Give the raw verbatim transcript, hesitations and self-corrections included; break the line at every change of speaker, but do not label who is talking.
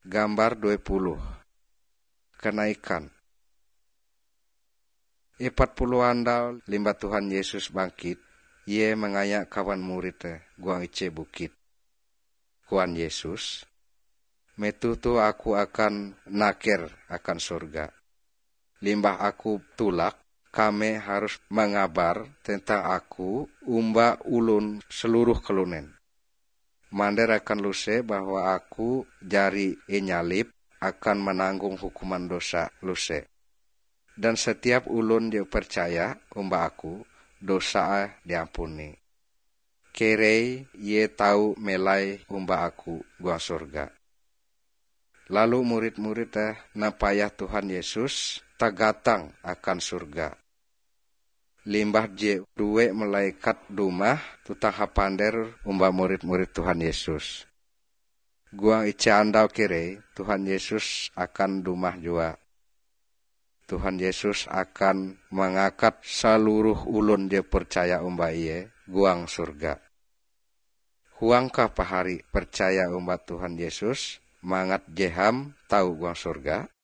Gambar dua puluh. Kenaikan. Epat puluh andal limba Tuhan Yesus bangkit, Ye mengayak kawan muridnya guang ice bukit. Tuhan Yesus, metutu aku akan naker akan surga. Limbah aku tulak, kami harus mengabar tentang aku umba ulun seluruh kelunen. Mander akan luse bahwa aku jari enyalip akan menanggung hukuman dosa luse. Dan setiap ulun dia percaya umba aku, dosa diampuni. Kerei ye tahu melai umba aku gua surga. Lalu murid-murid eh napayah Tuhan Yesus tagatang akan surga. Limbah je duwe malaikat dumah tutang hapander umba murid-murid Tuhan Yesus. Guang ica andau kere Tuhan Yesus akan dumah jua. Tuhan Yesus akan mengangkat seluruh ulun dia percaya umba iye guang surga. Huangkah pahari percaya umba Tuhan Yesus mangat jeham tahu guang surga?